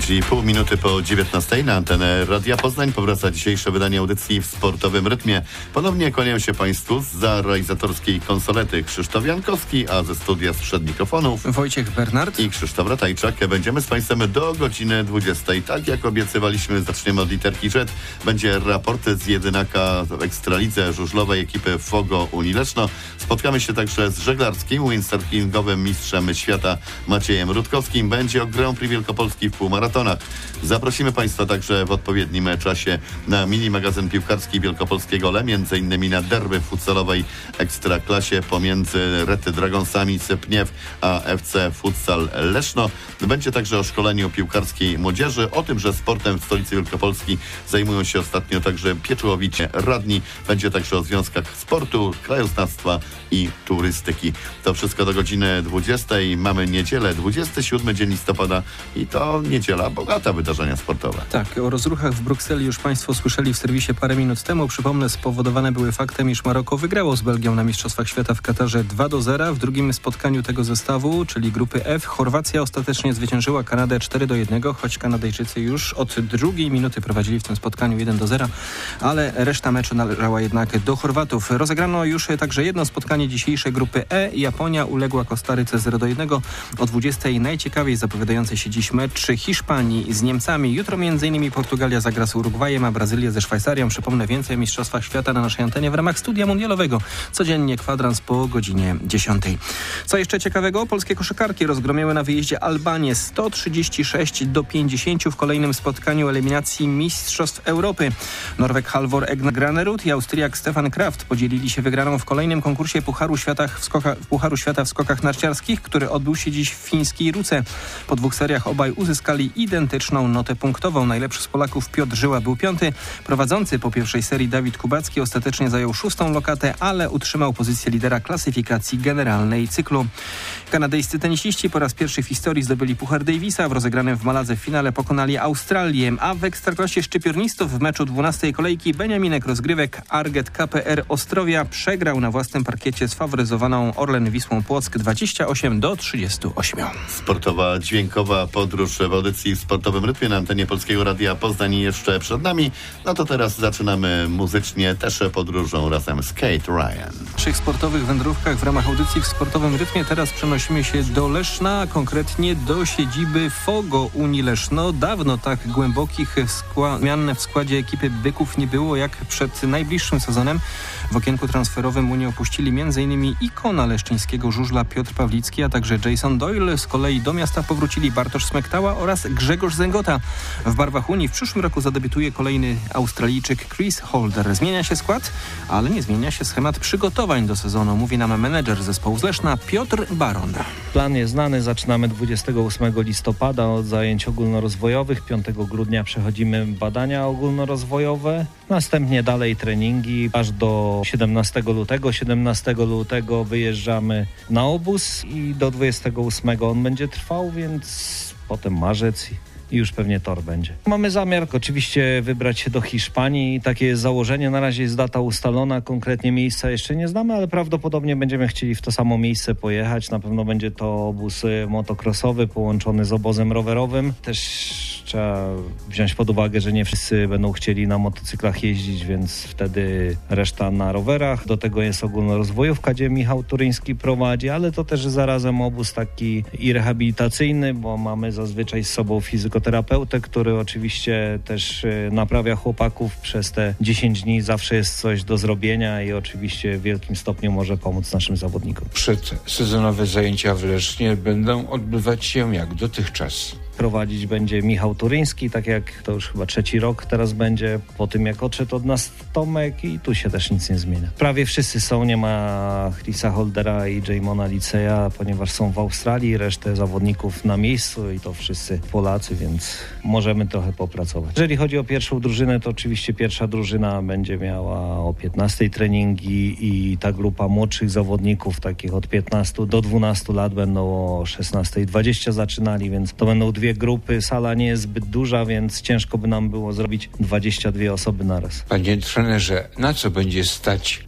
czyli pół minuty po 19 na antenę Radia Poznań powraca dzisiejsze wydanie audycji w sportowym rytmie. Ponownie kłaniam się Państwu za realizatorskiej konsolety Krzysztof Jankowski, a ze studia sprzed mikrofonów Wojciech Bernard i Krzysztof Ratajczak. Będziemy z Państwem do godziny 20. Tak jak obiecywaliśmy, zaczniemy od literki Z. Będzie raport z jedynaka w Ekstralidze żużlowej ekipy Fogo Unii Leszno. Spotkamy się także z żeglarskim, windsurfingowym mistrzem świata Maciejem Rutkowskim. Będzie o Grand Prix Wielkopolski w półmaratonach. Zaprosimy Państwa także w odpowiednim czasie na mini magazyn piłkarski Wielkopolskiego LE, między innymi na derby futsalowej Ekstraklasie pomiędzy Red Dragonsami z Pniew a FC Futsal Leszno. Będzie także o szkoleniu piłkarskiej młodzieży, o tym, że sportem w stolicy Wielkopolski zajmują się ostatnio także pieczołowicie radni. Będzie także o związkach sportu, krajoznawstwa i turystyki. To wszystko do godziny 20. Mamy niedzielę, 27 dzień listopada i to niedziela bogata wydarzenia sportowe. Tak, o rozruchach w Brukseli już Państwo słyszeli w serwisie parę minut temu. Przypomnę, spowodowane były faktem, iż Maroko wygrało z Belgią na Mistrzostwach Świata w Katarze 2-0. W drugim spotkaniu tego zestawu, czyli grupy F, Chorwacja ostatecznie zwyciężyła Kanadę 4-1, choć Kanadyjczycy już od drugiej minuty prowadzili w tym spotkaniu 1-0, ale reszta meczu należała jednak do Chorwatów. Rozegrano już także jedno spotkanie dzisiejszej grupy E. Japonia uległa Kostaryce 0-1. O 20 najciekawiej zapowiadający się dziś mecz Hiszpanii z Niemcami. Jutro m.in. Portugalia zagra z Urugwajem, a Brazylia ze Szwajcarią. Przypomnę, więcej o Mistrzostwach Świata na naszej antenie w ramach Studia Mundialowego. Codziennie kwadrans po godzinie 10. Co jeszcze ciekawego? Polskie koszykarki rozgromiły na wyjeździe Albanię 136-50 w kolejnym spotkaniu eliminacji Mistrzostw Europy. Norweg Halvor Egner Granerud i Austriak Stefan Kraft podzielili się wygraną w kolejnym konkursie Pucharu Świata w skokach narciarskich, który odbył się dziś w fińskiej Ruce. Po dwóch seriach obaj uzyskali identyczną notę punktową. Najlepszy z Polaków Piotr Żyła był 5. Prowadzący po pierwszej serii Dawid Kubacki ostatecznie zajął 6. lokatę, ale utrzymał pozycję lidera klasyfikacji generalnej cyklu. Kanadyjscy tenisiści po raz pierwszy w historii zdobyli Puchar Davisa. W rozegranym w Maladze w finale pokonali Australię, a w Ekstraklasie szczypiornistów w meczu 12. kolejki Beniaminek rozgrywek Arget KPR Ostrowia przegrał na własnym parkiecie sfaworyzowaną Orlen Wisłą Płock 28-38. Sportowa, dźwiękowa podróż w audycji w sportowym rytmie na antenie Polskiego Radia Poznań jeszcze przed nami. No to teraz zaczynamy muzycznie też podróżą razem z Kate Ryan. W naszych sportowych wędrówkach w ramach audycji w sportowym rytmie teraz przenosimy się do Leszna, a konkretnie do siedziby Fogo Unii Leszno. Dawno tak głębokich zmian w składzie ekipy Byków nie było jak przed najbliższym sezonem. W okienku transferowym Unię opuścili m.in. ikona leszczyńskiego żużla Piotr Pawlicki, a także Jason Doyle. Z kolei do miasta powrócili Bartosz Smektała oraz Grzegorz Zęgota. W barwach Unii w przyszłym roku zadebiutuje kolejny Australijczyk Chris Holder. Zmienia się skład, ale nie zmienia się schemat przygotowań do sezonu, mówi nam menedżer zespołu z Leszna Piotr Baron. Plan jest znany, zaczynamy 28 listopada od zajęć ogólnorozwojowych, 5 grudnia przechodzimy badania ogólnorozwojowe, następnie dalej treningi aż do 17 lutego. 17 lutego wyjeżdżamy na obóz i do 28 on będzie trwał, więc potem marzec i już pewnie tor będzie. Mamy zamiar oczywiście wybrać się do Hiszpanii. Takie jest założenie. Na razie jest data ustalona. Konkretnie miejsca jeszcze nie znamy, ale prawdopodobnie będziemy chcieli w to samo miejsce pojechać. Na pewno będzie to obóz motocrossowy połączony z obozem rowerowym. Też trzeba wziąć pod uwagę, że nie wszyscy będą chcieli na motocyklach jeździć, więc wtedy reszta na rowerach. Do tego jest ogólnorozwojówka, gdzie Michał Turyński prowadzi, ale to też zarazem obóz taki i rehabilitacyjny, bo mamy zazwyczaj z sobą fizjoterapeutę, który oczywiście też naprawia chłopaków przez te 10 dni. Zawsze jest coś do zrobienia i oczywiście w wielkim stopniu może pomóc naszym zawodnikom. Przedsezonowe zajęcia w Lesznie będą odbywać się jak dotychczas. Prowadzić będzie Michał Turyński, tak jak to już chyba 3. rok teraz będzie, po tym jak odszedł od nas Tomek i tu się też nic nie zmienia. Prawie wszyscy są, nie ma Chrisa Holdera i Jamona Liceja, ponieważ są w Australii, resztę zawodników na miejscu i to wszyscy Polacy, więc możemy trochę popracować. Jeżeli chodzi o pierwszą drużynę, to oczywiście pierwsza drużyna będzie miała o 15 treningi i ta grupa młodszych zawodników, takich od 15 do 12 lat będą o 16:20 zaczynali, więc to będą 2 grupy. Sala nie jest zbyt duża, więc ciężko by nam było zrobić 22 osoby naraz. Panie trenerze, na co będzie stać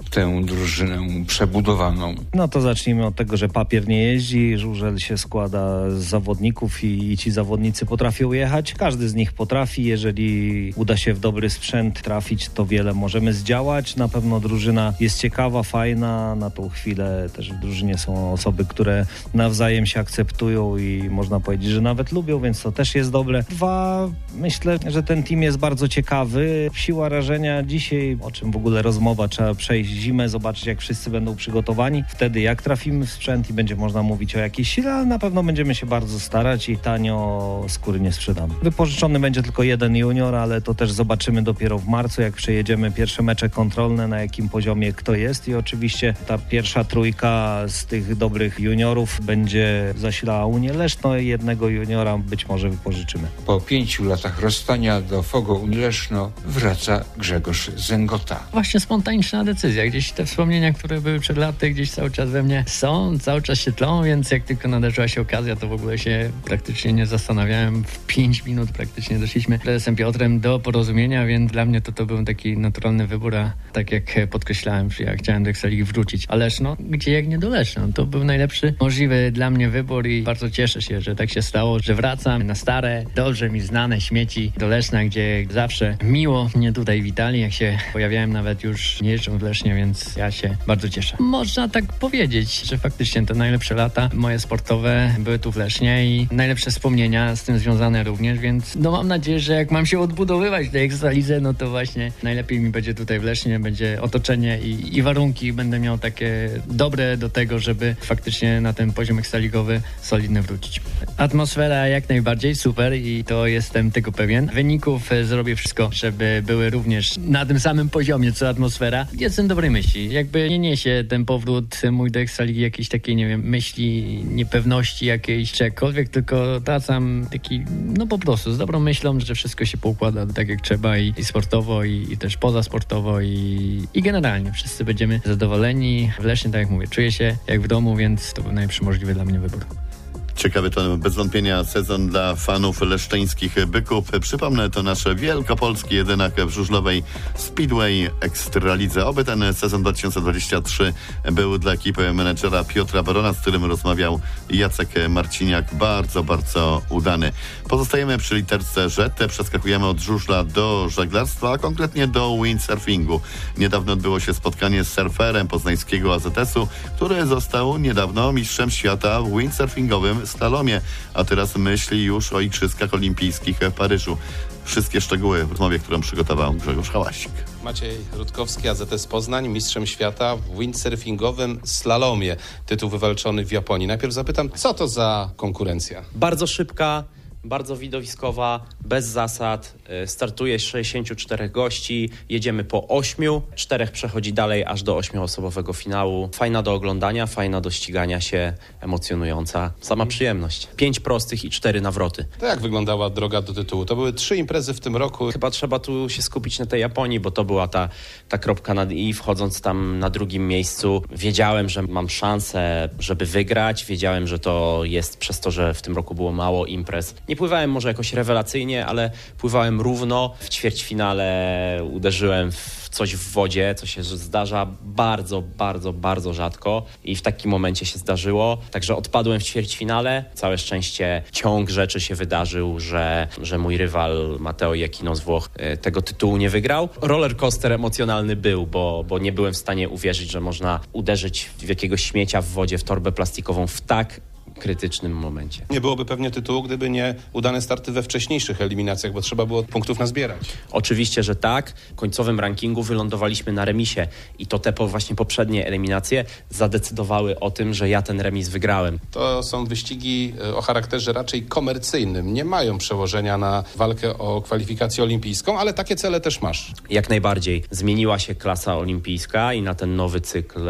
tę drużynę przebudowaną? No to zacznijmy od tego, że papier nie jeździ, żużel się składa z zawodników i ci zawodnicy potrafią jechać. Każdy z nich potrafi, jeżeli uda się w dobry sprzęt trafić, to wiele możemy zdziałać. Na pewno drużyna jest ciekawa, fajna. Na tą chwilę też w drużynie są osoby, które nawzajem się akceptują i można powiedzieć, że nawet lubią, więc to też jest dobre. Dwa, myślę, że ten team jest bardzo ciekawy. Siła rażenia dzisiaj, o czym w ogóle rozmowa, trzeba przejść zimę, zobaczyć jak wszyscy będą przygotowani. Wtedy jak trafimy w sprzęt i będzie można mówić o jakiejś sile, ale na pewno będziemy się bardzo starać i tanio skóry nie sprzedamy. Wypożyczony będzie tylko jeden junior, ale to też zobaczymy dopiero w marcu, jak przejedziemy pierwsze mecze kontrolne, na jakim poziomie kto jest i oczywiście ta pierwsza trójka z tych dobrych juniorów będzie zasilała Unię Leszno i jednego juniora być może wypożyczymy. Po 5 latach rozstania do Fogo Unii Leszno wraca Grzegorz Zęgota. Właśnie spontaniczna decyzja. Gdzieś te wspomnienia, które były przed laty, gdzieś cały czas we mnie są, cały czas się tlą, więc jak tylko nadarzyła się okazja, to w ogóle się praktycznie nie zastanawiałem. W 5 minut praktycznie doszliśmy z prezesem Piotrem do porozumienia, więc dla mnie to był taki naturalny wybór, a tak jak podkreślałem, że ja chciałem do Ekstraligi wrócić. A Leszno, gdzie jak nie do Leszno? To był najlepszy możliwy dla mnie wybór i bardzo cieszę się, że tak się stało, że wracam na stare, dobrze mi znane śmieci do Leszna, gdzie zawsze miło mnie tutaj witali, jak się pojawiałem, nawet już nie jeżdżą w Lesznie, więc ja się bardzo cieszę. Można tak powiedzieć, że faktycznie te najlepsze lata moje sportowe były tu w Lesznie i najlepsze wspomnienia z tym związane również, więc no mam nadzieję, że jak mam się odbudowywać w tej Ekstralidze, no to właśnie najlepiej mi będzie tutaj w Lesznie, będzie otoczenie i warunki będę miał takie dobre do tego, żeby faktycznie na ten poziom ekstraligowy solidny wrócić. Atmosfera jak najbardziej super i to jestem tego pewien. Wyników zrobię wszystko, żeby były również na tym samym poziomie co atmosfera. Jestem dobrej myśli. Jakby nie niesie ten powrót mój do Ekstraligi jakiejś takiej, nie wiem, myśli, niepewności jakiejś, czy jakkolwiek, tylko wracam taki, no po prostu z dobrą myślą, że wszystko się poukłada tak jak trzeba i sportowo i też pozasportowo i generalnie wszyscy będziemy zadowoleni. W Lesznie, tak jak mówię, czuję się jak w domu, więc to był najlepszy możliwy dla mnie wybór. Ciekawy to bez wątpienia sezon dla fanów leszczyńskich byków. Przypomnę, to nasz wielkopolski jedynak w żużlowej Speedway Ekstralidze. Oby ten sezon 2023 był dla ekipy menedżera Piotra Barona, z którym rozmawiał Jacek Marciniak, bardzo, bardzo udany. Pozostajemy przy literce Z, przeskakujemy od żużla do żeglarstwa, a konkretnie do windsurfingu. Niedawno odbyło się spotkanie z surferem poznańskiego AZS-u, który został niedawno mistrzem świata w windsurfingowym slalomie, a teraz myśli już o Igrzyskach Olimpijskich w Paryżu. Wszystkie szczegóły w rozmowie, którą przygotował Grzegorz Hałasik. Maciej Rutkowski, AZS Poznań, mistrzem świata w windsurfingowym slalomie. Tytuł wywalczony w Japonii. Najpierw zapytam, co to za konkurencja? Bardzo szybka, bardzo widowiskowa, bez zasad. Startuje 64 gości, jedziemy po 8, 4 przechodzi dalej aż do 8-osobowego finału. Fajna do oglądania, fajna do ścigania się, emocjonująca. Sama przyjemność. 5 prostych i 4 nawroty. To jak wyglądała droga do tytułu? To były 3 imprezy w tym roku. Chyba trzeba tu się skupić na tej Japonii, bo to była ta kropka nad i. Wchodząc tam na drugim miejscu, wiedziałem, że mam szansę, żeby wygrać. Wiedziałem, że to jest przez to, że w tym roku było mało imprez. Nie pływałem może jakoś rewelacyjnie, ale pływałem równo. W ćwierćfinale uderzyłem w coś w wodzie, co się zdarza bardzo, bardzo, bardzo rzadko i w takim momencie się zdarzyło. Także odpadłem w ćwierćfinale. Całe szczęście ciąg rzeczy się wydarzył, że mój rywal Matteo Iachino z Włoch tego tytułu nie wygrał. Roller coaster emocjonalny był, bo nie byłem w stanie uwierzyć, że można uderzyć w jakiegoś śmiecia w wodzie, w torbę plastikową w tak krytycznym momencie. Nie byłoby pewnie tytułu, gdyby nie udane starty we wcześniejszych eliminacjach, bo trzeba było punktów nazbierać. Oczywiście, że tak. W końcowym rankingu wylądowaliśmy na remisie i to te właśnie poprzednie eliminacje zadecydowały o tym, że ja ten remis wygrałem. To są wyścigi o charakterze raczej komercyjnym. Nie mają przełożenia na walkę o kwalifikację olimpijską, ale takie cele też masz. Jak najbardziej. Zmieniła się klasa olimpijska i na ten nowy cykl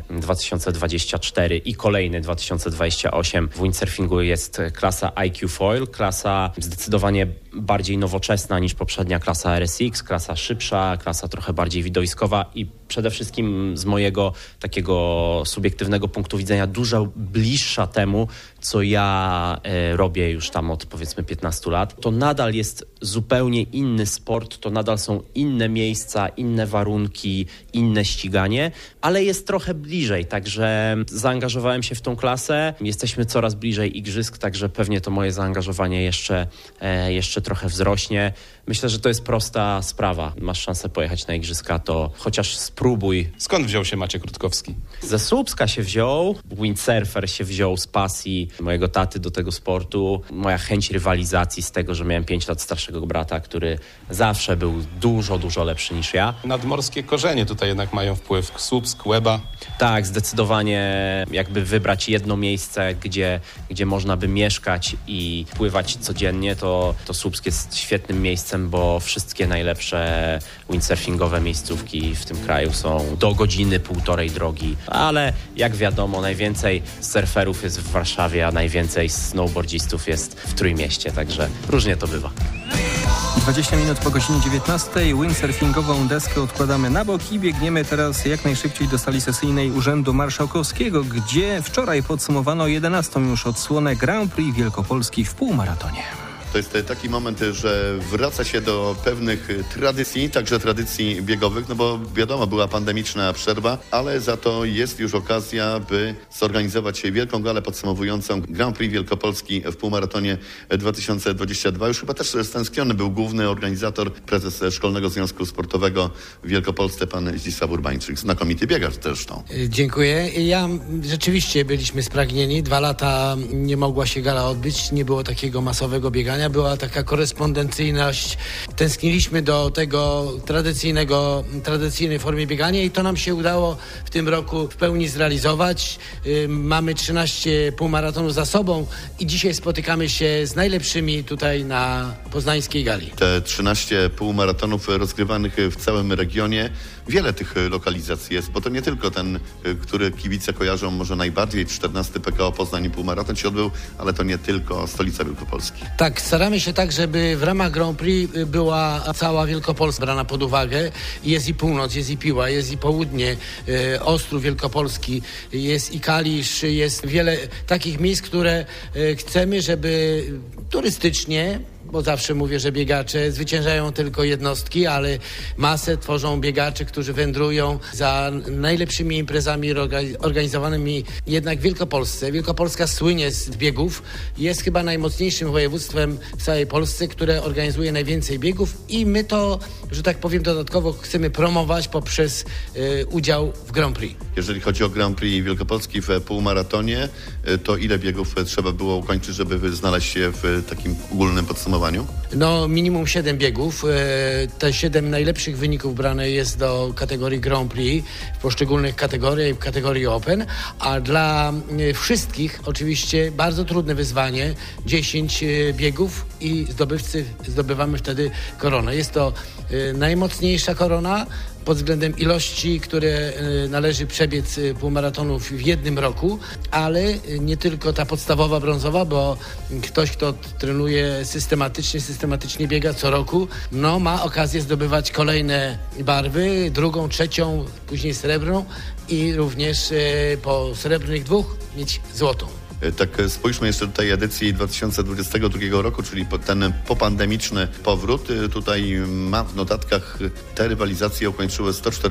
2024 i kolejny 2028 w windsurfingu jest klasa IQ Foil, klasa zdecydowanie bardziej nowoczesna niż poprzednia klasa RSX, klasa szybsza, klasa trochę bardziej widowiskowa i przede wszystkim z mojego takiego subiektywnego punktu widzenia dużo bliższa temu, co ja robię już tam od powiedzmy 15 lat. To nadal jest zupełnie inny sport, to nadal są inne miejsca, inne warunki, inne ściganie, ale jest trochę bliżej, także zaangażowałem się w tą klasę. Jesteśmy coraz bliżej igrzysk, także pewnie to moje zaangażowanie jeszcze trochę wzrośnie. Myślę, że to jest prosta sprawa. Masz szansę pojechać na igrzyska, to chociaż spróbuj. Skąd wziął się Maciek Rutkowski? Ze Słupska się wziął, windsurfer się wziął z pasji mojego taty do tego sportu. Moja chęć rywalizacji z tego, że miałem 5 lat starszego brata, który zawsze był dużo, dużo lepszy niż ja. Nadmorskie korzenie tutaj jednak mają wpływ. Słupsk, Łeba. Tak, zdecydowanie jakby wybrać jedno miejsce, gdzie można by mieszkać i pływać codziennie, to Słupsk jest świetnym miejscem, bo wszystkie najlepsze windsurfingowe miejscówki w tym kraju są do godziny, półtorej drogi. Ale jak wiadomo, najwięcej surferów jest w Warszawie, a najwięcej snowboardzistów jest w Trójmieście, także różnie to bywa. 20 minut po godzinie 19. Windsurfingową deskę odkładamy na bok i biegniemy teraz jak najszybciej do sali sesyjnej Urzędu Marszałkowskiego, gdzie wczoraj podsumowano 11. już odsłonę Grand Prix Wielkopolski w półmaratonie. To jest taki moment, że wraca się do pewnych tradycji, także tradycji biegowych, no bo wiadomo, była pandemiczna przerwa, ale za to jest już okazja, by zorganizować wielką galę podsumowującą Grand Prix Wielkopolski w półmaratonie 2022. Już chyba też stęskniony był główny organizator, prezes Szkolnego Związku Sportowego w Wielkopolsce, pan Zdzisław Urbańczyk. Znakomity biegacz zresztą. Dziękuję. Rzeczywiście byliśmy spragnieni. 2 lata nie mogła się gala odbyć, nie było takiego masowego biegania. Była taka korespondencyjność. Tęskniliśmy do tego tradycyjnej formie biegania i to nam się udało w tym roku w pełni zrealizować. Mamy 13 półmaratonów za sobą i dzisiaj spotykamy się z najlepszymi tutaj na poznańskiej gali. Te 13 półmaratonów rozgrywanych w całym regionie. Wiele tych lokalizacji jest, bo to nie tylko ten, który kibice kojarzą może najbardziej, 14 PKO Poznań półmaraton się odbył, ale to nie tylko stolica Wielkopolski. Tak, staramy się tak, żeby w ramach Grand Prix była cała Wielkopolska brana pod uwagę. Jest i północ, jest i Piła, jest i południe, Ostrów Wielkopolski, jest i Kalisz, jest wiele takich miejsc, które chcemy, żeby turystycznie, bo zawsze mówię, że biegacze zwyciężają tylko jednostki, ale masę tworzą biegacze, którzy wędrują za najlepszymi imprezami organizowanymi jednak w Wielkopolsce. Wielkopolska słynie z biegów, jest chyba najmocniejszym województwem w całej Polsce, które organizuje najwięcej biegów i my to, że tak powiem, dodatkowo chcemy promować poprzez udział w Grand Prix. Jeżeli chodzi o Grand Prix Wielkopolski w półmaratonie, to ile biegów trzeba było ukończyć, żeby znaleźć się w takim ogólnym podsumowaniu? No minimum 7 biegów. Te 7 najlepszych wyników brane jest do kategorii Grand Prix w poszczególnych kategoriach i w kategorii Open, a dla wszystkich oczywiście bardzo trudne wyzwanie, 10 biegów i zdobywamy wtedy koronę. Jest to najmocniejsza korona pod względem ilości, które należy przebiec półmaratonów w jednym roku, ale nie tylko ta podstawowa brązowa, bo ktoś, kto trenuje systematycznie biega co roku, no ma okazję zdobywać kolejne barwy, drugą, trzecią, później srebrną i również po srebrnych 2 mieć złotą. Tak spójrzmy jeszcze do tej edycji 2022 roku, czyli ten popandemiczny powrót. Tutaj mam w notatkach, te rywalizacje ukończyły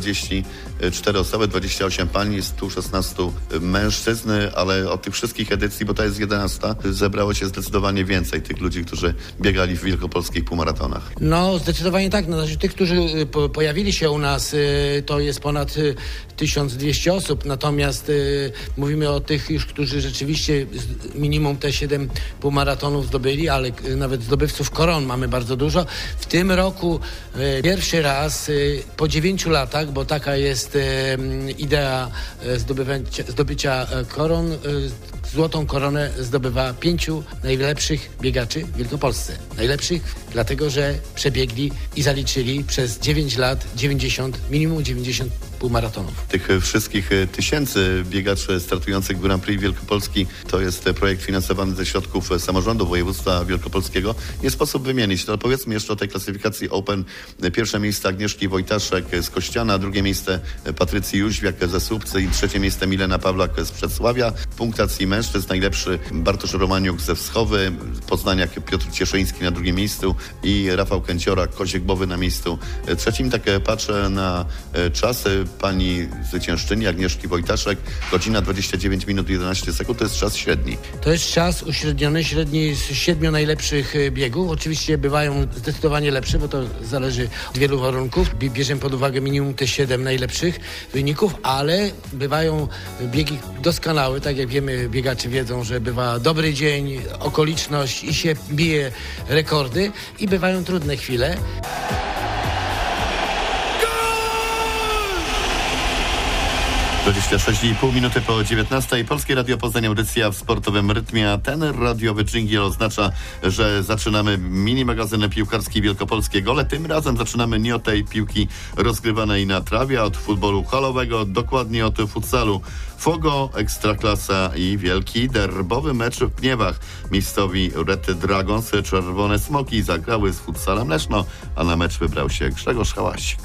144 osoby, 28 pań, 116 mężczyzn, ale od tych wszystkich edycji, bo to jest 11, zebrało się zdecydowanie więcej tych ludzi, którzy biegali w wielkopolskich półmaratonach. No zdecydowanie tak, no, znaczy tych, którzy pojawili się u nas, to jest ponad 1200 osób, natomiast mówimy o tych już, którzy rzeczywiście minimum te 7 półmaratonów zdobyli, ale nawet zdobywców koron mamy bardzo dużo. W tym roku pierwszy raz po 9 latach, bo taka jest idea zdobycia koron, złotą koronę zdobywa 5 najlepszych biegaczy w Wielkopolsce. Najlepszych dlatego że przebiegli i zaliczyli przez 9 lat minimum 90 półmaratonów. Tych wszystkich tysięcy biegaczy startujących w Grand Prix Wielkopolski to jest projekt finansowany ze środków samorządu województwa wielkopolskiego. Nie sposób wymienić. No, powiedzmy jeszcze o tej klasyfikacji Open. Pierwsze miejsce Agnieszki Wojtaszek z Kościana, drugie miejsce Patrycji Jóźwiak ze Słupcy i trzecie miejsce Milena Pawlak z Przedsławia. W punktacji mężczyzn najlepszy Bartosz Romaniuk ze Wschowy, Poznaniak Piotr Cieszyński na drugim miejscu i Rafał Kęciora, Koziek-Bowy na miejscu trzecim. Tak patrzę na czasy pani zwyciężczyni Agnieszki Wojtaszek. Godzina 29 minut 11 sekund to jest czas średni. To jest czas uśredniony, średni z 7 najlepszych biegów. Oczywiście bywają zdecydowanie lepsze, bo to zależy od wielu warunków. Bierzemy pod uwagę minimum te 7 najlepszych wyników, ale bywają biegi doskonałe. Tak jak wiemy, biegacze wiedzą, że bywa dobry dzień, okoliczność i się bije rekordy i bywają trudne chwile. 26,5 minuty po 19. Polskie Radio Poznań, audycja w sportowym rytmie, a ten radiowy dżingiel oznacza, że zaczynamy mini-magazyn piłkarski Wielkopolskie Gole. Tym razem zaczynamy nie od tej piłki rozgrywanej na trawie, a od futbolu halowego, dokładnie od futsalu. Fogo, Ekstraklasa i wielki derbowy mecz w Pniewach. Miejscowi Red Dragons, Czerwone Smoki zagrały z futsalem Leszno, a na mecz wybrał się Grzegorz Hałasik.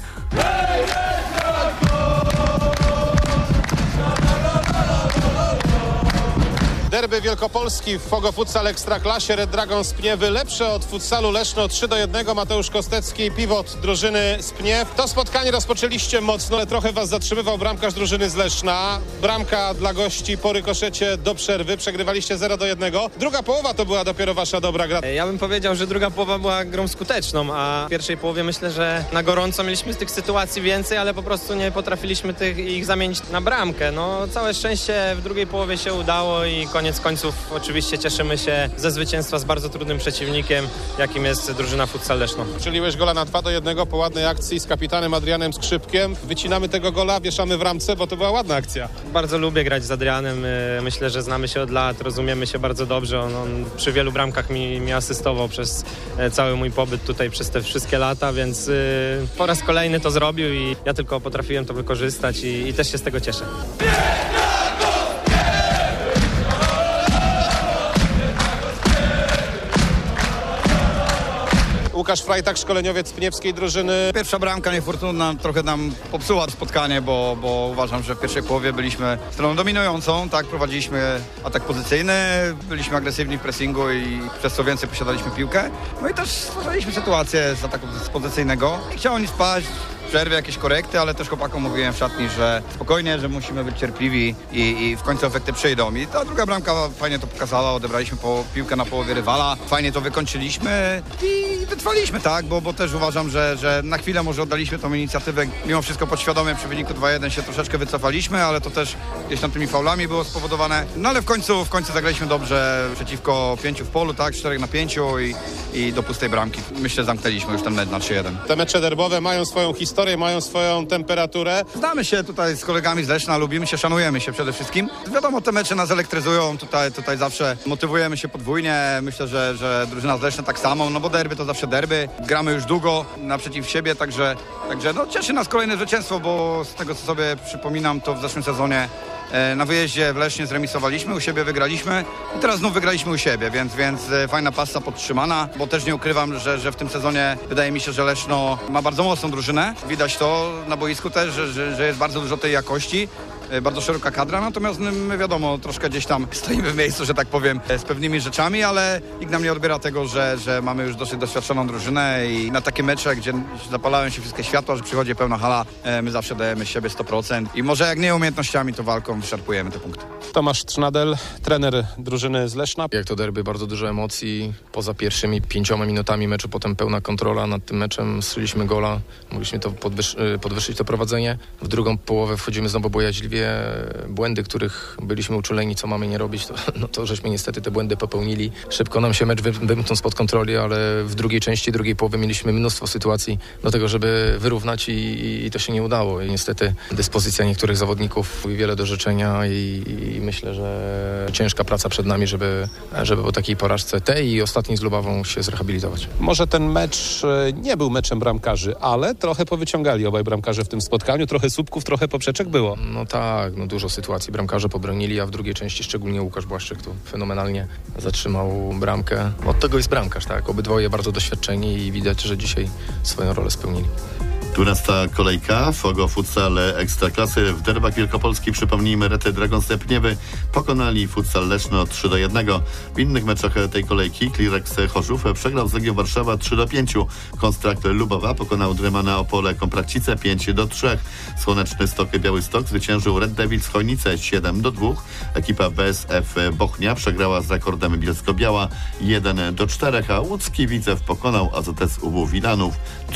Derby Wielkopolski w Fogo Futsal Ekstraklasie. Red Dragons Pniewy lepsze od futsalu Leszno 3-1. Mateusz Kostecki, pivot drużyny z Pniew. To spotkanie rozpoczęliście mocno, ale trochę was zatrzymywał bramkarz drużyny z Leszna. Bramka dla gości po rykoszecie do przerwy. Przegrywaliście 0-1. Druga połowa to była dopiero wasza dobra gra. Ja bym powiedział, że druga połowa była grą skuteczną, a w pierwszej połowie myślę, że na gorąco mieliśmy z tych sytuacji więcej, ale po prostu nie potrafiliśmy ich zamienić na bramkę. No, całe szczęście w drugiej połowie się udało i koniec końców oczywiście cieszymy się ze zwycięstwa z bardzo trudnym przeciwnikiem, jakim jest drużyna Futsal Leszno. Strzeliłeś gola na 2-1 po ładnej akcji z kapitanem Adrianem Skrzypkiem. Wycinamy tego gola, wieszamy w ramce, bo to była ładna akcja. Bardzo lubię grać z Adrianem. Myślę, że znamy się od lat, rozumiemy się bardzo dobrze. On przy wielu bramkach mi asystował przez cały mój pobyt tutaj przez te wszystkie lata, więc po raz kolejny to zrobił i ja tylko potrafiłem to wykorzystać i też się z tego cieszę. Łukasz Frajtak, szkoleniowiec pniewskiej drużyny. Pierwsza bramka niefortunna trochę nam popsuła spotkanie, bo uważam, że w pierwszej połowie byliśmy stroną dominującą, tak, prowadziliśmy atak pozycyjny, byliśmy agresywni w pressingu i przez co więcej posiadaliśmy piłkę. No i też stworzyliśmy sytuację z ataku pozycyjnego. Nie chciało nic spaść. W przerwie jakieś korekty, ale też chłopakom mówiłem w szatni, że spokojnie, że musimy być cierpliwi i w końcu efekty przyjdą. I ta druga bramka fajnie to pokazała, odebraliśmy piłkę na połowie rywala, fajnie to wykończyliśmy i wytrwaliśmy, tak, bo też uważam, że na chwilę może oddaliśmy tą inicjatywę, mimo wszystko podświadomie przy wyniku 2-1 się troszeczkę wycofaliśmy, ale to też gdzieś tam tymi faulami było spowodowane. No ale w końcu zagraliśmy dobrze przeciwko 5 w polu, tak, 4 na 5 i do pustej bramki. Myślę, zamknęliśmy już ten mecz na 3-1. Te mecze derbowe mają swoją historię, mają swoją temperaturę. Znamy się tutaj z kolegami z Leszna, lubimy się, szanujemy się przede wszystkim. Wiadomo, te mecze nas elektryzują, tutaj zawsze motywujemy się podwójnie. Myślę, że drużyna z Leszna tak samo, no bo derby to zawsze derby. Gramy już długo naprzeciw siebie, także no, cieszy nas kolejne zwycięstwo, bo z tego co sobie przypominam, to w zeszłym sezonie na wyjeździe w Lesznie zremisowaliśmy, u siebie wygraliśmy i teraz znów wygraliśmy u siebie, więc fajna pasa podtrzymana, bo też nie ukrywam, że w tym sezonie wydaje mi się, że Leszno ma bardzo mocną drużynę. Widać to na boisku też, że jest bardzo dużo tej jakości. Bardzo szeroka kadra, natomiast my wiadomo, troszkę gdzieś tam stoimy w miejscu, że tak powiem, z pewnymi rzeczami, ale nikt nam nie odbiera tego, że mamy już dosyć doświadczoną drużynę i na takie mecze, gdzie zapalają się wszystkie światła, że przychodzi pełna hala, my zawsze dajemy z siebie 100% i może jak nie umiejętnościami, to walką wyczerpujemy te punkty. Tomasz Trznadel, trener drużyny z Leszna. Jak to derby, bardzo dużo emocji. Poza pierwszymi 5 minutami meczu, potem pełna kontrola nad tym meczem, strzeliliśmy gola, mogliśmy to podwyższyć to prowadzenie. W drugą połowę wchodzimy znowu bojaźliwie wszystkie błędy, których byliśmy uczuleni, co mamy nie robić, to żeśmy niestety te błędy popełnili. Szybko nam się mecz wymknął spod kontroli, ale w drugiej części, drugiej połowy mieliśmy mnóstwo sytuacji do tego, żeby wyrównać i to się nie udało. I niestety dyspozycja niektórych zawodników wiele do życzenia i myślę, że ciężka praca przed nami, żeby po takiej porażce tej i ostatniej z Lubawą się zrehabilitować. Może ten mecz nie był meczem bramkarzy, ale trochę powyciągali obaj bramkarze w tym spotkaniu, trochę słupków, trochę poprzeczek było. No tak, dużo sytuacji bramkarze pobronili, a w drugiej części szczególnie Łukasz Błaszczyk tu fenomenalnie zatrzymał bramkę. Od tego jest bramkarz, tak? Obydwoje bardzo doświadczeni i widać, że dzisiaj swoją rolę spełnili. 12. kolejka Fogo Futsal Ekstraklasy. W derbach Wielkopolski, przypomnijmy, Red Dragons Pniewy pokonali Futsal Leszno 3-1. W innych meczach tej kolejki Clearex Chorzów przegrał z Legią Warszawa 3-5. Konstrakt Lubowa pokonał Dremana Opole Komprachcice 5-3. Słoneczny Stok Białystok zwyciężył Red Devils Chojnice 7-2. Ekipa BSF Bochnia przegrała z Rekordem Bielsko-Biała 1-4, a łódzki Widzew pokonał AZS UW Wilanów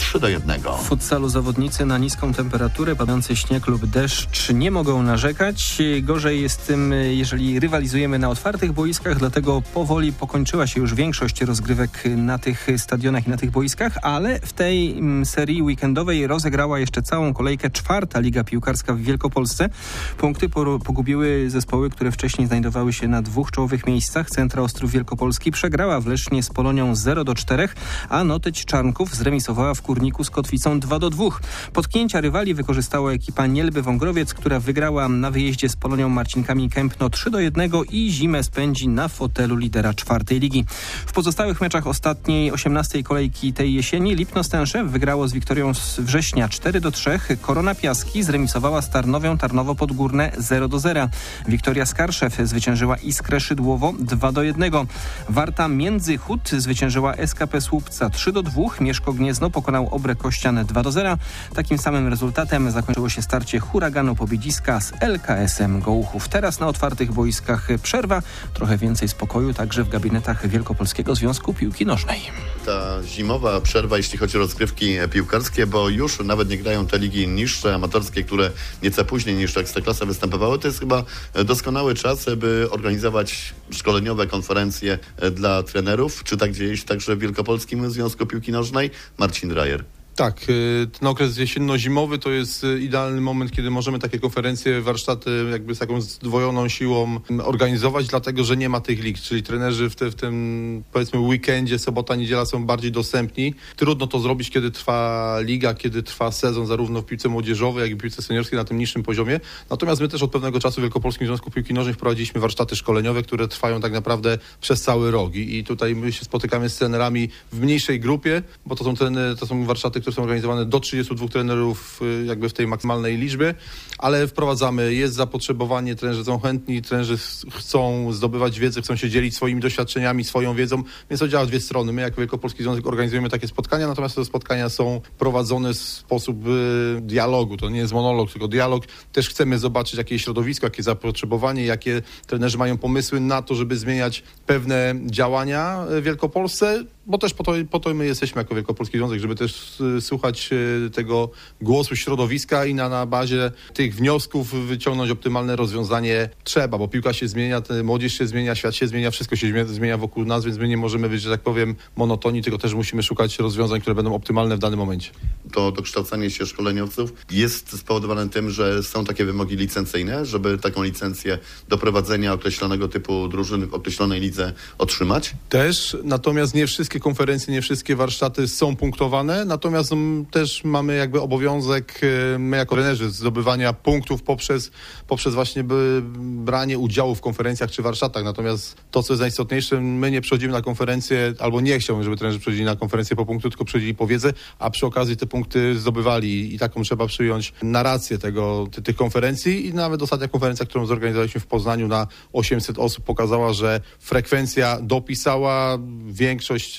3-1. W futsalu zawodnicy na niską temperaturę, padający śnieg lub deszcz nie mogą narzekać. Gorzej jest tym, jeżeli rywalizujemy na otwartych boiskach, dlatego powoli pokończyła się już większość rozgrywek na tych stadionach i na tych boiskach, ale w tej serii weekendowej rozegrała jeszcze całą kolejkę 4. Liga Piłkarska w Wielkopolsce. Punkty pogubiły zespoły, które wcześniej znajdowały się na 2 czołowych miejscach. Centra Ostrów Wielkopolski przegrała w Lesznie z Polonią 0-4, a Noteć Czarnków zremisowała w Kurniku z Kotwicą 2-2. Potknięcia rywali wykorzystała ekipa Nielby Wągrowiec, która wygrała na wyjeździe z Polonią Marcinkami Kępno 3-1 i zimę spędzi na fotelu lidera 4. ligi. W pozostałych meczach ostatniej 18. kolejki tej jesieni Lipno Stęszew wygrało z Wiktorią z Września 4-3. Korona Piaski zremisowała z Tarnowią Tarnowo Podgórne 0-0. Wiktoria Skarszew zwyciężyła Iskrę Szydłowo 2-1. Warta Międzychód zwyciężyła SKP Słupca 3-2. Mieszko Gniezno pokonał Obrę Kościan 2-0. Takim samym rezultatem zakończyło się starcie Huraganu Pobiedziska z LKS-em Gołuchów. Teraz na otwartych boiskach przerwa. Trochę więcej spokoju także w gabinetach Wielkopolskiego Związku Piłki Nożnej. Ta zimowa przerwa, jeśli chodzi o rozgrywki piłkarskie, bo już nawet nie grają te ligi niższe, amatorskie, które nieco później niż Ekstraklasa występowały, to jest chyba doskonały czas, by organizować szkoleniowe konferencje dla trenerów. Czy tak dzieje się także w Wielkopolskim Związku Piłki Nożnej? Marcin Drajer. Tak, ten okres jesienno-zimowy to jest idealny moment, kiedy możemy takie konferencje, warsztaty jakby z taką zdwojoną siłą organizować, dlatego że nie ma tych lig, czyli trenerzy w tym powiedzmy weekendzie, sobota, niedziela są bardziej dostępni. Trudno to zrobić, kiedy trwa liga, kiedy trwa sezon zarówno w piłce młodzieżowej, jak i w piłce seniorskiej na tym niższym poziomie. Natomiast my też od pewnego czasu w Wielkopolskim Związku Piłki Nożnej wprowadziliśmy warsztaty szkoleniowe, które trwają tak naprawdę przez cały rok i tutaj my się spotykamy z trenerami w mniejszej grupie, bo to są warsztaty, które są organizowane do 32 trenerów jakby w tej maksymalnej liczbie, ale wprowadzamy, jest zapotrzebowanie, trenerzy są chętni, trenerzy chcą zdobywać wiedzę, chcą się dzielić swoimi doświadczeniami, swoją wiedzą, więc to działa w dwie strony. My jako Wielkopolski Związek organizujemy takie spotkania, natomiast te spotkania są prowadzone w sposób dialogu, to nie jest monolog, tylko dialog. Też chcemy zobaczyć, jakie jest środowisko, jakie zapotrzebowanie, jakie trenerzy mają pomysły na to, żeby zmieniać pewne działania w Wielkopolsce, bo też po to my jesteśmy jako Wielkopolski Związek, żeby też słuchać tego głosu środowiska i na bazie tych wniosków wyciągnąć optymalne rozwiązanie trzeba, bo piłka się zmienia, młodzież się zmienia, świat się zmienia, wszystko się zmienia wokół nas, więc my nie możemy być, że tak powiem, monotonii, tylko też musimy szukać rozwiązań, które będą optymalne w danym momencie. To dokształcanie się szkoleniowców jest spowodowane tym, że są takie wymogi licencyjne, żeby taką licencję do prowadzenia określonego typu drużyny w określonej lidze otrzymać? Też, natomiast nie wszystkie konferencje, nie wszystkie warsztaty są punktowane, natomiast też mamy jakby obowiązek, my jako trenerzy, zdobywania punktów poprzez właśnie branie udziału w konferencjach czy warsztatach. Natomiast to, co jest najistotniejsze, my nie przychodzimy na konferencję, albo nie chciałbym, żeby trenerzy przychodzili na konferencję po punktu, tylko przychodzili po wiedzę, a przy okazji te punkty zdobywali i taką trzeba przyjąć narrację tych konferencji i nawet ostatnia konferencja, którą zorganizowaliśmy w Poznaniu na 800 osób pokazała, że frekwencja dopisała, większość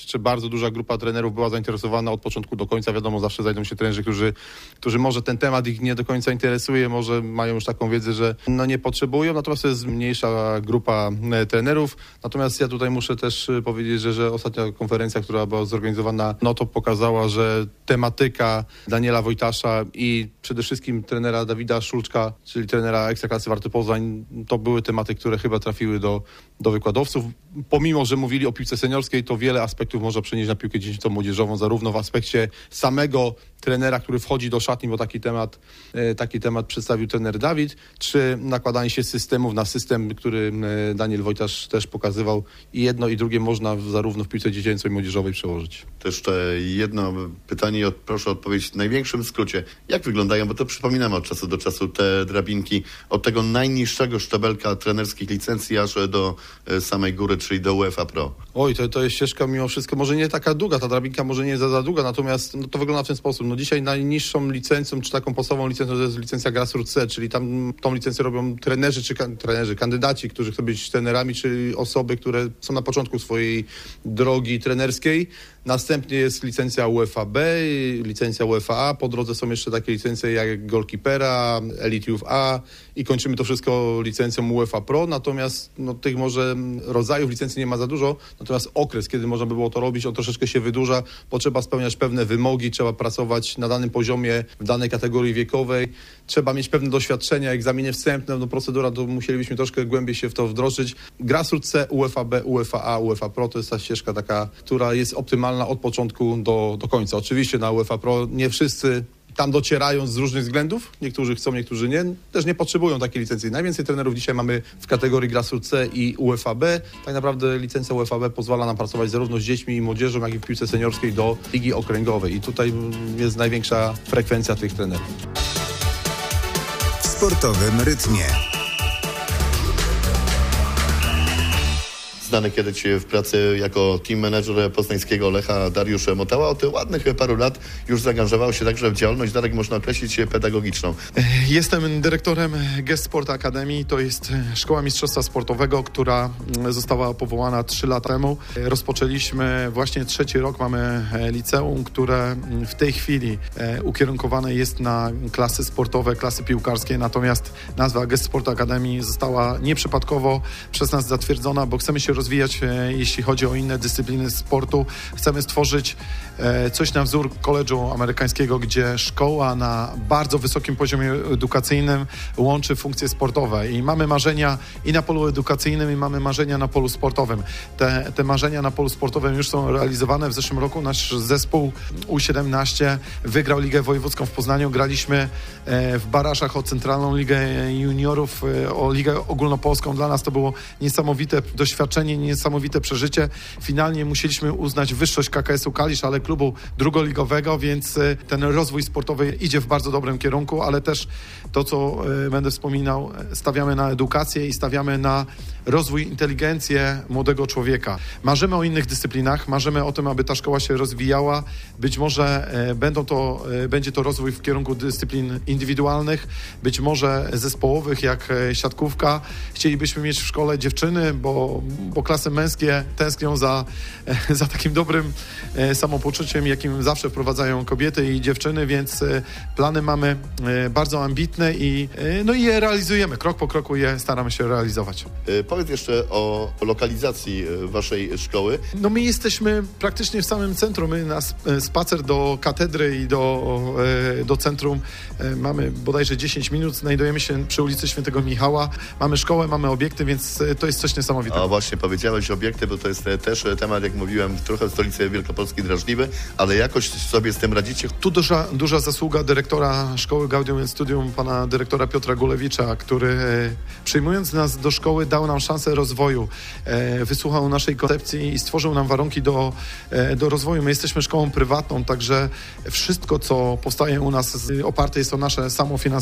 czy bardzo duża grupa trenerów była zainteresowana od początku do końca. Wiadomo, zawsze znajdą się trenerzy, którzy może ten temat ich nie do końca interesuje, może mają już taką wiedzę, że nie potrzebują, natomiast to jest mniejsza grupa trenerów. Natomiast ja tutaj muszę też powiedzieć, że ostatnia konferencja, która była zorganizowana, to pokazała, że tematyka Daniela Wojtasza i przede wszystkim trenera Dawida Szulczka, czyli trenera Ekstraklasy Warty Poznań, to były tematy, które chyba trafiły do wykładowców. Pomimo, że mówili o piłce seniorskiej, to wiele aspektów można przenieść na piłkę dziecięcą młodzieżową, zarówno w aspekcie samego trenera, który wchodzi do szatni, bo taki temat przedstawił trener Dawid, czy nakładanie się systemów na system, który Daniel Wojtasz też pokazywał. I jedno i drugie można zarówno w piłce dziecięcej i młodzieżowej przełożyć. To jeszcze jedno pytanie, proszę o odpowiedź w największym skrócie. Jak wyglądają, bo to przypominamy od czasu do czasu te drabinki, od tego najniższego szczebelka trenerskich licencji aż do samej góry, czyli do UEFA Pro? Oj, to jest ścieżka mimo wszystko może nie taka długa, ta drabinka może nie jest za długa, natomiast to wygląda w ten sposób. Dzisiaj najniższą licencją, czy taką podstawową licencją to jest licencja Grassroots C, czyli tam tą licencję robią kandydaci, którzy chcą być trenerami, czy osoby, które są na początku swojej drogi trenerskiej. Następnie jest licencja UEFA B, licencja UEFA A, po drodze są jeszcze takie licencje jak Goalkeepera, Elite Youth A i kończymy to wszystko licencją UEFA Pro, natomiast tych może rodzajów licencji nie ma za dużo, natomiast okres, kiedy można by było to robić, on troszeczkę się wydłuża, bo trzeba spełniać pewne wymogi, trzeba pracować na danym poziomie, w danej kategorii wiekowej, trzeba mieć pewne doświadczenia, egzaminy wstępne, procedura, to musielibyśmy troszkę głębiej się w to wdrożyć. Grassroots C, UEFA B, UEFA A, UEFA Pro to jest ta ścieżka taka, która jest optymalna od początku do końca. Oczywiście na UEFA Pro nie wszyscy tam docierają z różnych względów. Niektórzy chcą, niektórzy nie. Też nie potrzebują takiej licencji. Najwięcej trenerów dzisiaj mamy w kategorii Grassroots C i UEFA B. Tak naprawdę licencja UEFA B pozwala nam pracować zarówno z dziećmi i młodzieżą, jak i w piłce seniorskiej do ligi okręgowej. I tutaj jest największa frekwencja tych trenerów. W sportowym rytmie. Znany kiedyś w pracy jako team manager poznańskiego Lecha Dariusz Motała od ładnych paru lat już zaangażował się także w działalność, Darek, można określić, pedagogiczną. Jestem dyrektorem Gest Sport Academy. To jest szkoła mistrzostwa sportowego, która została powołana 3 lata temu. Rozpoczęliśmy właśnie 3. rok, mamy liceum, które w tej chwili ukierunkowane jest na klasy sportowe, klasy piłkarskie, natomiast nazwa Gest Sport Academy została nieprzypadkowo przez nas zatwierdzona, bo chcemy się rozwijać, jeśli chodzi o inne dyscypliny sportu. Chcemy stworzyć coś na wzór koledżu amerykańskiego, gdzie szkoła na bardzo wysokim poziomie edukacyjnym łączy funkcje sportowe i mamy marzenia i na polu edukacyjnym, i mamy marzenia na polu sportowym. Te marzenia na polu sportowym już są realizowane. W zeszłym roku nasz zespół U17 wygrał Ligę Wojewódzką w Poznaniu. Graliśmy w barażach o Centralną Ligę Juniorów, o Ligę Ogólnopolską. Dla nas to było niesamowite doświadczenie, niesamowite przeżycie. Finalnie musieliśmy uznać wyższość KKS-u Kalisz, ale klubu drugoligowego, więc ten rozwój sportowy idzie w bardzo dobrym kierunku, ale też to, co będę wspominał, stawiamy na edukację i stawiamy na rozwój, inteligencję młodego człowieka. Marzymy o innych dyscyplinach, marzymy o tym, aby ta szkoła się rozwijała. Być może będzie to rozwój w kierunku dyscyplin indywidualnych, być może zespołowych, jak siatkówka. Chcielibyśmy mieć w szkole dziewczyny, bo klasy męskie tęsknią za takim dobrym samopoczuciem, jakim zawsze wprowadzają kobiety i dziewczyny, więc plany mamy bardzo ambitne i je realizujemy. Krok po kroku je staramy się realizować. Powiedz jeszcze o lokalizacji waszej szkoły. My jesteśmy praktycznie w samym centrum. My na spacer do katedry i do centrum mamy bodajże 10 minut. Znajdujemy się przy ulicy Świętego Michała. Mamy szkołę, mamy obiekty, więc to jest coś niesamowitego. A właśnie powiedziałeś obiekty, bo to jest też temat, jak mówiłem, trochę w stolicy Wielkopolski drażliwy, ale jakoś sobie z tym radzicie. Tu duża zasługa dyrektora szkoły Gaudium Studium, pana dyrektora Piotra Gulewicza, który przyjmując nas do szkoły dał nam szansę rozwoju, wysłuchał naszej koncepcji i stworzył nam warunki do rozwoju. My jesteśmy szkołą prywatną, także wszystko, co powstaje u nas, oparte jest o nasze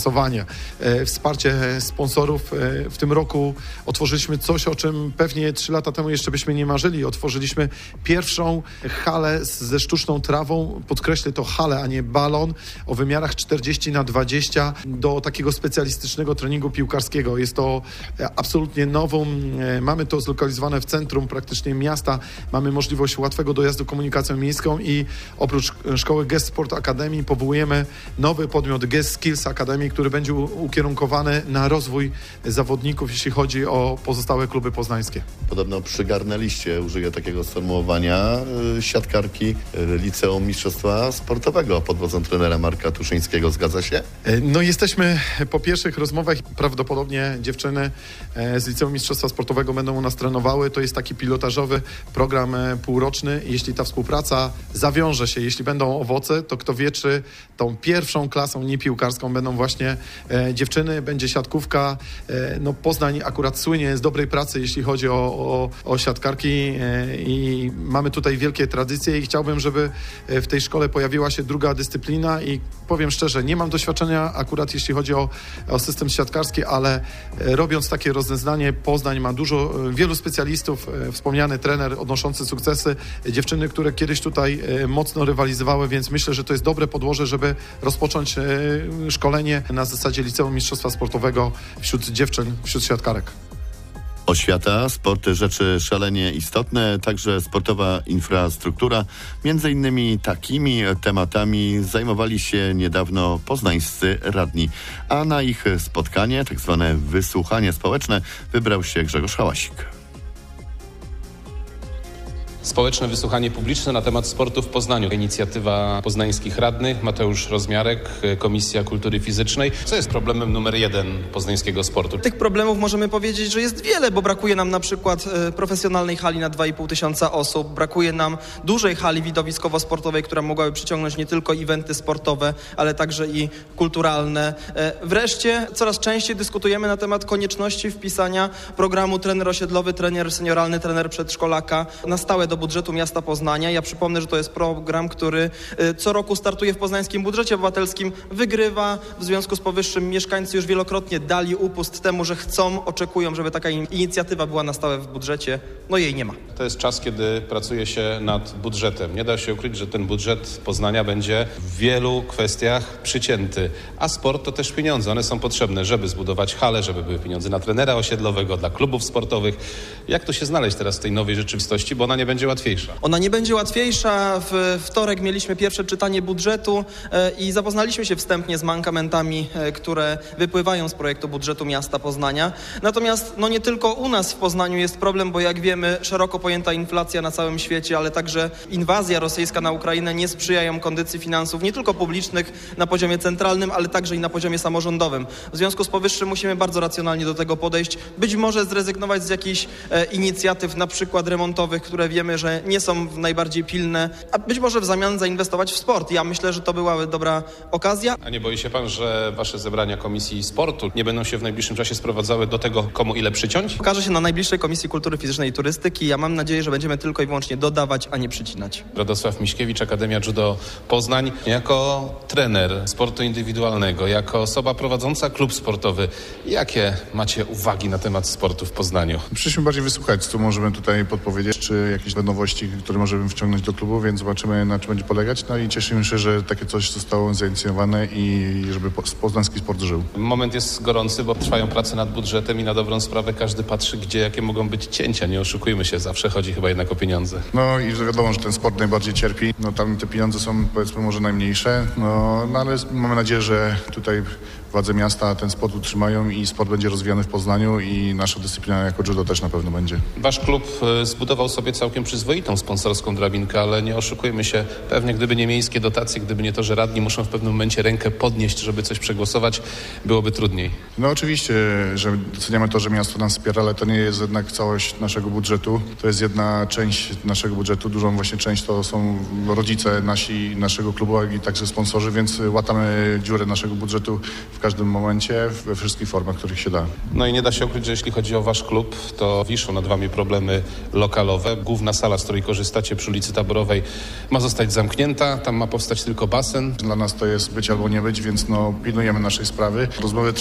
wsparcie sponsorów. W tym roku otworzyliśmy coś, o czym pewnie 3 lata temu jeszcze byśmy nie marzyli. Otworzyliśmy pierwszą halę ze sztuczną trawą. Podkreślę, to halę, a nie balon, o wymiarach 40x20 do takiego specjalistycznego treningu piłkarskiego. Jest to absolutnie nową. Mamy to zlokalizowane w centrum praktycznie miasta. Mamy możliwość łatwego dojazdu komunikacją miejską i oprócz szkoły Guest Sport Academy powołujemy nowy podmiot Guest Skills Academy, który będzie ukierunkowany na rozwój zawodników, jeśli chodzi o pozostałe kluby poznańskie. Podobno przygarnęliście, użyję takiego sformułowania, siatkarki Liceum Mistrzostwa Sportowego pod wodzą trenera Marka Tuszyńskiego. Zgadza się? No jesteśmy po pierwszych rozmowach. Prawdopodobnie dziewczyny z Liceum Mistrzostwa Sportowego będą u nas trenowały. To jest taki pilotażowy program półroczny. Jeśli ta współpraca zawiąże się, jeśli będą owoce, to kto wie, czy tą pierwszą klasą niepiłkarską będą właśnie dziewczyny, będzie siatkówka. No Poznań akurat słynie z dobrej pracy, jeśli chodzi o siatkarki i mamy tutaj wielkie tradycje i chciałbym, żeby w tej szkole pojawiła się druga dyscyplina i powiem szczerze, nie mam doświadczenia akurat jeśli chodzi o system siatkarski, ale robiąc takie rozeznanie, Poznań ma wielu specjalistów, wspomniany trener odnoszący sukcesy, dziewczyny, które kiedyś tutaj mocno rywalizowały, więc myślę, że to jest dobre podłoże, żeby rozpocząć szkolenie na zasadzie Liceum Mistrzostwa Sportowego wśród dziewczyn, wśród siatkarek. Oświata, sporty, rzeczy szalenie istotne, także sportowa infrastruktura. Między innymi takimi tematami zajmowali się niedawno poznańscy radni, a na ich spotkanie, tak zwane wysłuchanie społeczne, wybrał się Grzegorz Hałasik. Społeczne wysłuchanie publiczne na temat sportu w Poznaniu. Inicjatywa poznańskich radnych, Mateusz Rozmiarek, Komisja Kultury Fizycznej. Co jest problemem numer 1 poznańskiego sportu? Tych problemów możemy powiedzieć, że jest wiele, bo brakuje nam na przykład profesjonalnej hali na 2,5 tysiąca osób. Brakuje nam dużej hali widowiskowo-sportowej, która mogłaby przyciągnąć nie tylko eventy sportowe, ale także i kulturalne. Wreszcie coraz częściej dyskutujemy na temat konieczności wpisania programu trener osiedlowy, trener senioralny, trener przedszkolaka na stałe do budżetu miasta Poznania. Ja przypomnę, że to jest program, który co roku startuje w poznańskim budżecie obywatelskim, wygrywa. W związku z powyższym mieszkańcy już wielokrotnie dali upust temu, że oczekują, żeby taka inicjatywa była na stałe w budżecie. No jej nie ma. To jest czas, kiedy pracuje się nad budżetem. Nie da się ukryć, że ten budżet Poznania będzie w wielu kwestiach przycięty. A sport to też pieniądze. One są potrzebne, żeby zbudować halę, żeby były pieniądze na trenera osiedlowego, dla klubów sportowych. Jak to się znaleźć teraz w tej nowej rzeczywistości, bo ona nie będzie łatwiejsza? Ona nie będzie łatwiejsza. W wtorek mieliśmy pierwsze czytanie budżetu i zapoznaliśmy się wstępnie z mankamentami, które wypływają z projektu budżetu miasta Poznania. Natomiast nie tylko u nas w Poznaniu jest problem, bo jak wiemy, szeroko pojęta inflacja na całym świecie, ale także inwazja rosyjska na Ukrainę nie sprzyjają kondycji finansów nie tylko publicznych na poziomie centralnym, ale także i na poziomie samorządowym. W związku z powyższym musimy bardzo racjonalnie do tego podejść. Być może zrezygnować z jakichś inicjatyw, na przykład remontowych, które wiemy, że nie są najbardziej pilne, a być może w zamian zainwestować w sport. Ja myślę, że to byłaby dobra okazja. A nie boi się pan, że wasze zebrania Komisji Sportu nie będą się w najbliższym czasie sprowadzały do tego, komu ile przyciąć? Okaże się na najbliższej Komisji Kultury Fizycznej i Turystyki. Ja mam nadzieję, że będziemy tylko i wyłącznie dodawać, a nie przycinać. Radosław Miśkiewicz, Akademia Judo Poznań. Jako trener sportu indywidualnego, jako osoba prowadząca klub sportowy, jakie macie uwagi na temat sportu w Poznaniu? Przyszliśmy bardziej wysłuchać, co możemy tutaj podpowiedzieć, czy jakieś nowości, które możemy wciągnąć do klubu, więc zobaczymy, na czym będzie polegać. No i cieszymy się, że takie coś zostało zainicjowane i żeby poznański sport żył. Moment jest gorący, bo trwają prace nad budżetem i na dobrą sprawę każdy patrzy, jakie mogą być cięcia. Nie oszukujmy się, zawsze chodzi chyba jednak o pieniądze. No i wiadomo, że ten sport najbardziej cierpi. No tam te pieniądze są, powiedzmy, może najmniejsze. No ale mamy nadzieję, że tutaj władze miasta ten sport utrzymają i sport będzie rozwijany w Poznaniu i nasza dyscyplina jako judo też na pewno będzie. Wasz klub zbudował sobie całkiem przyzwoitą sponsorską drabinkę, ale nie oszukujmy się, pewnie gdyby nie miejskie dotacje, gdyby nie to, że radni muszą w pewnym momencie rękę podnieść, żeby coś przegłosować, byłoby trudniej. No oczywiście, że doceniamy to, że miasto nas wspiera, ale to nie jest jednak całość naszego budżetu. To jest jedna część naszego budżetu, dużą właśnie część to są rodzice naszego klubu i także sponsorzy, więc łatamy dziurę naszego budżetu w każdym momencie, we wszystkich formach, których się da. No i nie da się ukryć, że jeśli chodzi o wasz klub, to wiszą nad wami problemy lokalowe. Główna sala, z której korzystacie przy ulicy Taborowej, ma zostać zamknięta, tam ma powstać tylko basen. Dla nas to jest być albo nie być, więc pilnujemy naszej sprawy. Rozmowy trwają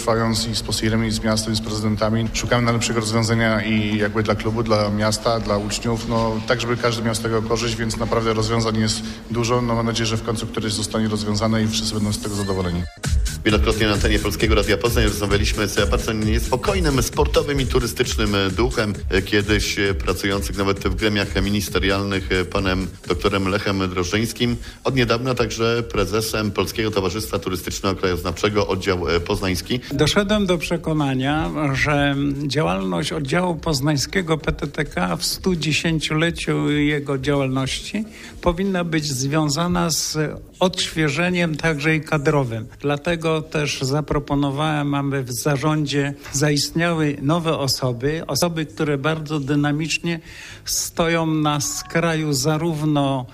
rozmawiając i z posirem, i z miastem, i z prezydentami, szukamy najlepszego rozwiązania i jakby dla klubu, dla miasta, dla uczniów, tak żeby każdy miał z tego korzyść, więc naprawdę rozwiązań jest dużo. Mam nadzieję, że w końcu któreś zostanie rozwiązane i wszyscy będą z tego zadowoleni. Wielokrotnie na antenie Polskiego Radia Poznań rozmawialiśmy z bardzo niespokojnym, sportowym i turystycznym duchem, kiedyś pracujących nawet w gremiach ministerialnych, panem doktorem Lechem Drożdżyńskim, od niedawna także prezesem Polskiego Towarzystwa Turystyczno-Krajoznawczego Oddział Poznański. Doszedłem do przekonania, że działalność oddziału poznańskiego PTTK w 110-leciu jego działalności powinna być związana z odświeżeniem także i kadrowym. Dlatego też zaproponowałem, aby w zarządzie zaistniały nowe osoby, które bardzo dynamicznie stoją na skraju zarówno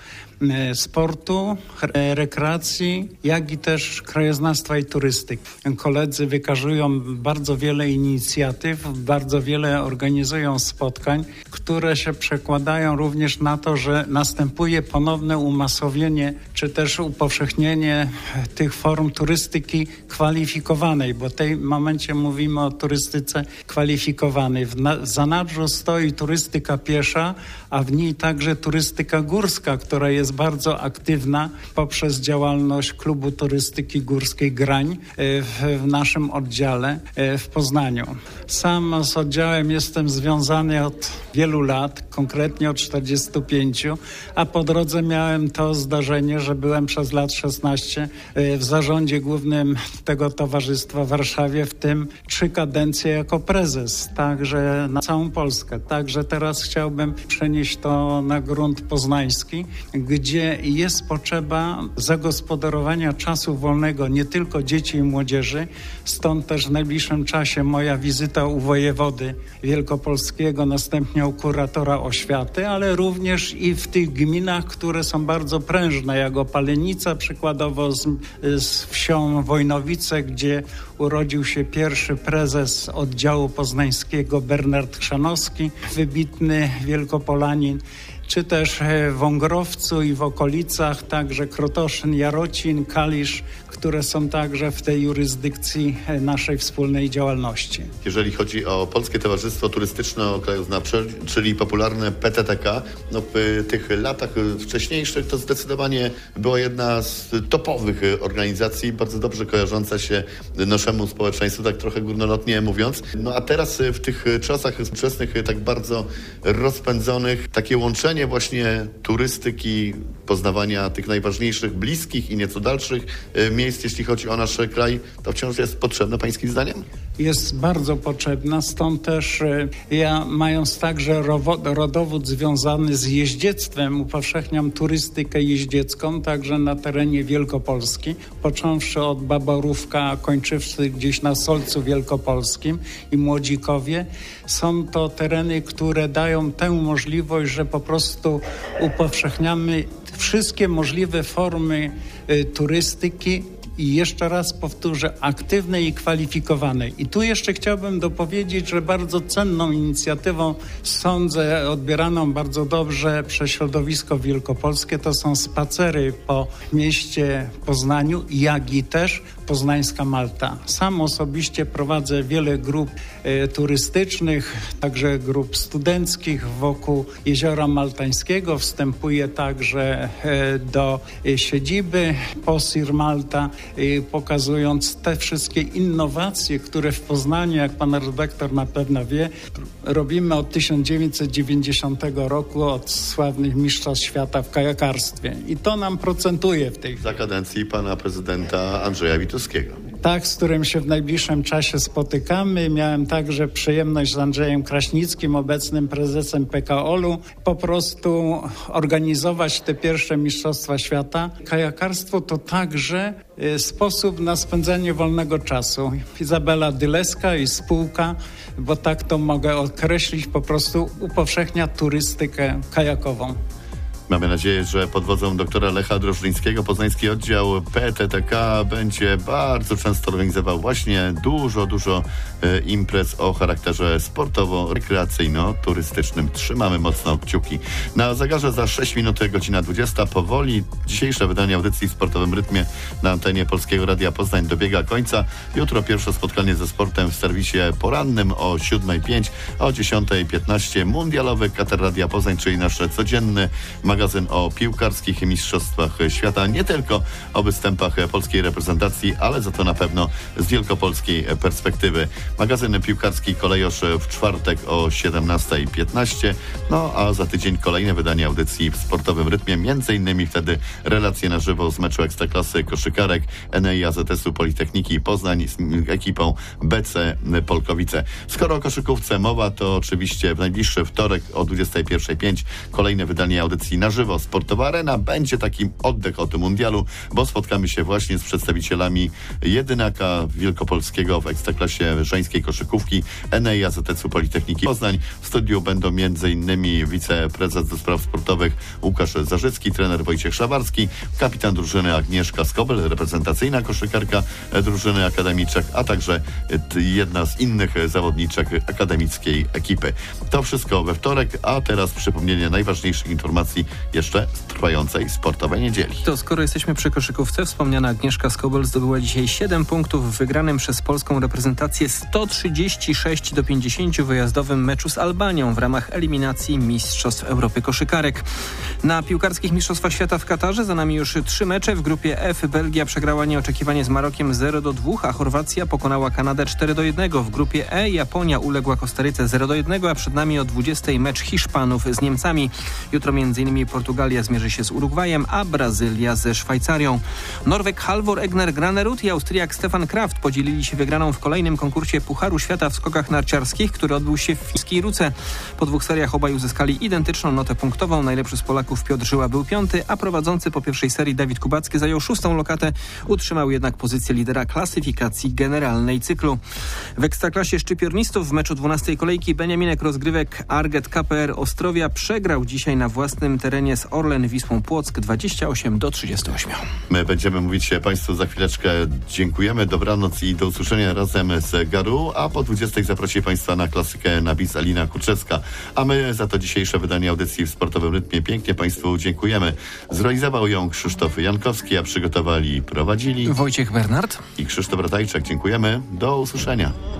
sportu, rekreacji, jak i też krajoznawstwa i turystyki. Koledzy wykazują bardzo wiele inicjatyw, bardzo wiele organizują spotkań, które się przekładają również na to, że następuje ponowne umasowienie, czy też upowszechnienie tych form turystyki kwalifikowanej, bo w tym momencie mówimy o turystyce kwalifikowanej. W zanadrzu stoi turystyka piesza, a w niej także turystyka górska, która jest bardzo aktywna poprzez działalność Klubu Turystyki Górskiej Grań w naszym oddziale w Poznaniu. Sam z oddziałem jestem związany od wielu lat, konkretnie od 45, a po drodze miałem to zdarzenie, że byłem przez lat 16 w zarządzie głównym tego towarzystwa w Warszawie, w tym 3 kadencje jako prezes, także na całą Polskę. Także teraz chciałbym przenieść to na grunt poznański, gdzie jest potrzeba zagospodarowania czasu wolnego nie tylko dzieci i młodzieży, stąd też w najbliższym czasie moja wizyta u wojewody wielkopolskiego, następnie u kuratora oświaty, ale również i w tych gminach, które są bardzo prężne, jak Opalenica przykładowo z wsią Wojnowice, gdzie urodził się pierwszy prezes oddziału poznańskiego Bernard Chrzanowski, wybitny Wielkopolanin, czy też w Wągrowcu i w okolicach, także Krotoszyn, Jarocin, Kalisz, które są także w tej jurysdykcji naszej wspólnej działalności. Jeżeli chodzi o Polskie Towarzystwo Turystyczno-Krajoznawcze, czyli popularne PTTK, w tych latach wcześniejszych to zdecydowanie była jedna z topowych organizacji, bardzo dobrze kojarząca się naszemu społeczeństwu, tak trochę górnolotnie mówiąc. A teraz w tych czasach współczesnych, tak bardzo rozpędzonych, takie łączenie właśnie turystyki, poznawania tych najważniejszych, bliskich i nieco dalszych miejsc, jeśli chodzi o nasz kraj, to wciąż jest potrzebne pańskim zdaniem? Jest bardzo potrzebna, stąd też ja, mając także rodowód związany z jeździectwem, upowszechniam turystykę jeździecką także na terenie Wielkopolski, począwszy od Baborówka, a kończywszy gdzieś na Solcu Wielkopolskim i Młodzikowie. Są to tereny, które dają tę możliwość, że po prostu upowszechniamy wszystkie możliwe formy turystyki i jeszcze raz powtórzę, aktywnej i kwalifikowanej. I tu jeszcze chciałbym dopowiedzieć, że bardzo cenną inicjatywą, sądzę, odbieraną bardzo dobrze przez środowisko wielkopolskie, to są spacery po mieście Poznaniu, jak i też Poznańska Malta. Sam osobiście prowadzę wiele grup turystycznych, także grup studenckich wokół Jeziora Maltańskiego. Wstępuję także do siedziby POSIR Malta, pokazując te wszystkie innowacje, które w Poznaniu, jak pan redaktor na pewno wie, robimy od 1990 roku, od sławnych mistrzostw świata w kajakarstwie. I to nam procentuje w tej chwili. Za kadencji pana prezydenta Andrzeja Wituskiego. Tak, z którym się w najbliższym czasie spotykamy. Miałem także przyjemność z Andrzejem Kraśnickim, obecnym prezesem PKOL-u, po prostu organizować te pierwsze mistrzostwa świata. Kajakarstwo to także sposób na spędzenie wolnego czasu. Izabela Dyleska i spółka, bo tak to mogę określić, po prostu upowszechnia turystykę kajakową. Mamy nadzieję, że pod wodzą doktora Lecha Drożdżyńskiego poznański oddział PTTK będzie bardzo często organizował właśnie dużo imprez o charakterze sportowo-rekreacyjno-turystycznym. Trzymamy mocno kciuki. Na zegarze za 6 minut, godzina 20. Powoli dzisiejsze wydanie audycji w Sportowym Rytmie na antenie Polskiego Radia Poznań dobiega końca. Jutro pierwsze spotkanie ze sportem w serwisie porannym o 7:05, a o 10:15 mundialowy Katar Radia Poznań, czyli nasz codzienny magazyn o piłkarskich mistrzostwach świata. Nie tylko o występach polskiej reprezentacji, ale za to na pewno z wielkopolskiej perspektywy. Magazyn piłkarski Kolejosz w czwartek o 17:15. No a za tydzień kolejne wydanie audycji w Sportowym Rytmie. Między innymi wtedy relacje na żywo z meczu Ekstraklasy koszykarek Enei AZS-u Politechniki Poznań z ekipą BC Polkowice. Skoro o koszykówce mowa, to oczywiście w najbliższy wtorek o 21:05 kolejne wydanie audycji na żywo. Sportowa Arena będzie takim oddech od mundialu, bo spotkamy się właśnie z przedstawicielami jedynaka wielkopolskiego w Ekstraklasie żeńskiej koszykówki Enei AZS-u Politechniki Poznań. W studiu będą m.in. wiceprezes do spraw sportowych Łukasz Zarzycki, trener Wojciech Szawarski, kapitan drużyny Agnieszka Skobel, reprezentacyjna koszykarka drużyny akademiczek, a także jedna z innych zawodniczek akademickiej ekipy. To wszystko we wtorek, a teraz przypomnienie najważniejszych informacji jeszcze z trwającej sportowej niedzieli. To skoro jesteśmy przy koszykówce, wspomniana Agnieszka Skobel zdobyła dzisiaj 7 punktów w wygranym przez polską reprezentację 136-50 wyjazdowym meczu z Albanią w ramach eliminacji Mistrzostw Europy Koszykarek. Na piłkarskich Mistrzostwach Świata w Katarze za nami już 3 mecze. W grupie F Belgia przegrała nieoczekiwanie z Marokiem 0-2, a Chorwacja pokonała Kanadę 4-1. W grupie E Japonia uległa Kostaryce 0-1, a przed nami o 20:00 mecz Hiszpanów z Niemcami. Jutro m.in. Portugalia zmierzy się z Urugwajem, a Brazylia ze Szwajcarią. Norweg Halvor Egner Granerud i Austriak Stefan Kraft podzielili się wygraną w kolejnym konkursie Pucharu Świata w skokach narciarskich, który odbył się w fińskiej Ruce. Po 2 seriach obaj uzyskali identyczną notę punktową. Najlepszy z Polaków Piotr Żyła był 5., a prowadzący po pierwszej serii Dawid Kubacki zajął 6. lokatę. Utrzymał jednak pozycję lidera klasyfikacji generalnej cyklu. W Ekstraklasie szczypiornistów w meczu 12. kolejki Beniaminek rozgrywek Arget KPR Ostrowia przegrał dzisiaj na własnym terenie z Orlen Wisłą Płock 28-38. My będziemy mówić Państwu za chwileczkę. Dziękujemy, dobranoc i do usłyszenia razem z Garu, a po 20:00 zaprosi Państwa na klasykę na bis Alina Kuczewska. A my za to dzisiejsze wydanie audycji w Sportowym Rytmie pięknie Państwu dziękujemy. Zrealizował ją Krzysztof Jankowski, a przygotowali i prowadzili Wojciech Bernard i Krzysztof Ratajczak. Dziękujemy. Do usłyszenia.